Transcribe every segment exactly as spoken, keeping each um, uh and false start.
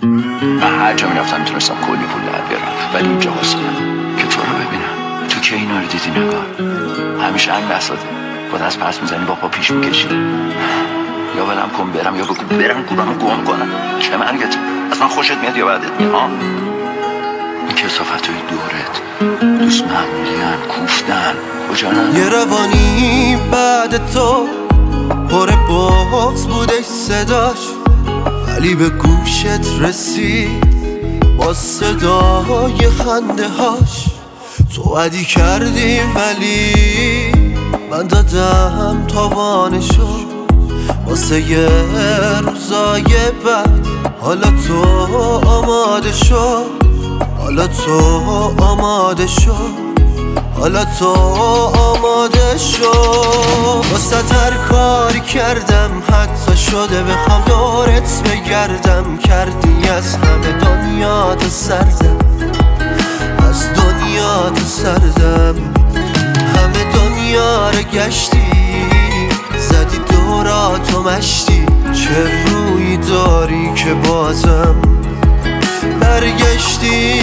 من هر جا میرفتم میتونستم کلی پول در بیارم، ولی اینجا واسمم که تو رو ببینم. تو که اینا رو دیدی نگار؟ همیشه همین بساطه، با دست پس میزنی با پا پیش میکشی. یا ولم کن برم یا بگو برم گورانو گم کنم. چه مرگت؟ از من خوشت میاد یا بعدت میاد؟ ها این کثافت های دورت دوست معمولیان کوفتن کجا نه؟ یه روانی بعد تو پر بغض بوده صداش، ولی به گوشت رسید با صدای خنده هاش. تو عدی کردی ولی من دادم تاوانشو واسه یه روزای بعد. حالا تو آماده شو، حالا تو آماده شو، حالا تو آماده شو. واسه هر کاری کردم حتی شده بخوام دورت بگردم. کردی از همه دنیا تو سردم، از دنیا تو سردم. همه دنیا رو گشتی، زدی دوراتو مشتی. چه روی داری که بازم برگشتی؟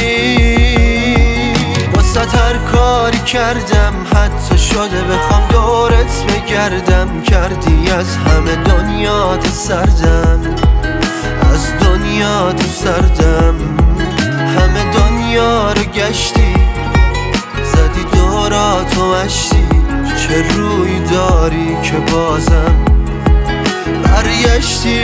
واسه هر کاری کردم حتی شده بخوام دورت بگردم. کردی از همه دنیا تو سردم، از دنیا تو سردم. همه دنیا رو گشتی، زدی دوراتو مشتی. چه روی داری که بازم برگشتی؟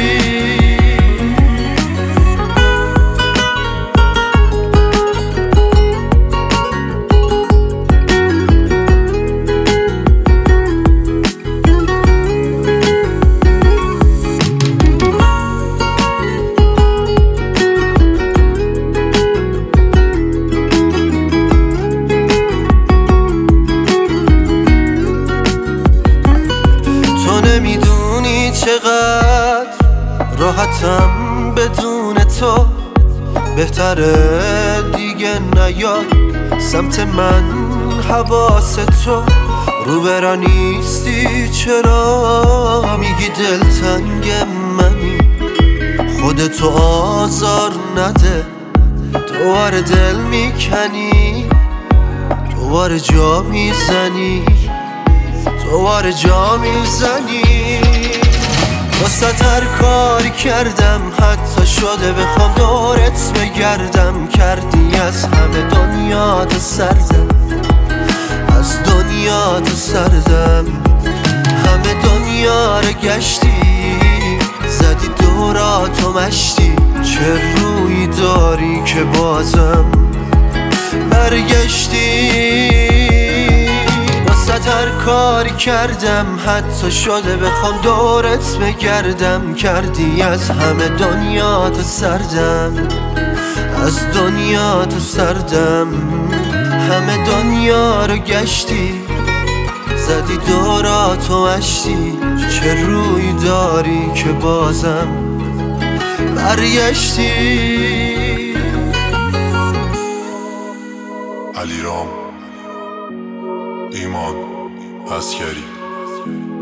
نمیدونی چقدر راحتم بدون تو. بهتره دیگه نیا سمت من، حواس تو رو برا نیستی. چرا میگی دلتنگ منی؟ خودتو آزار نده، دوباره دل میکنی، دوباره جا میزنی، دوباره جا میزنی. واسه هر کاری کردم حتی شده بخوام دورت بگردم. کردی از همه دنیا تو سردم، از دنیا تو سردم. همه دنیا رو گشتی، زدی دوراتو مشتی. چه روی داری که بازم برگشتی؟ هر کاری کردم حتی شده بخوام دورت بگردم. کردی از همه دنیا تو سردم، از دنیا تو سردم. همه دنیا رو گشتی، زدی دوراتو مشتی. چه روی داری که بازم برگشتی؟ علیرام ایمان عسکری.